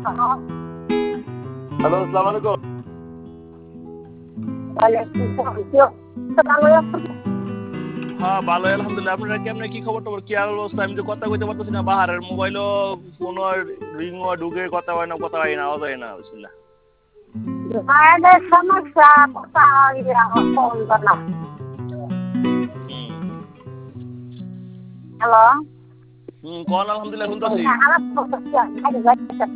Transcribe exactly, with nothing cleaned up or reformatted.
Hello, আসসালামু আলাইকুম। হ্যাঁ, ভালোই আলহামদুলিল্লাহ। আপনারা কেমনে কি খবর টবর কি আর অবস্থা? আমি তো কথা কইতে পারতেছি না, বাহারের মোবাইলও ফোন রিং ঢুকে কথা হয় না, কথা হয় না, আওয়াজ হয় না। বিসমিল্লাহ। মায়েদের সমস্যা কথা হয় না। হুম হ্যালো। হুম কোন আলহামদুলিল্লাহ শুনতেছি। খারাপ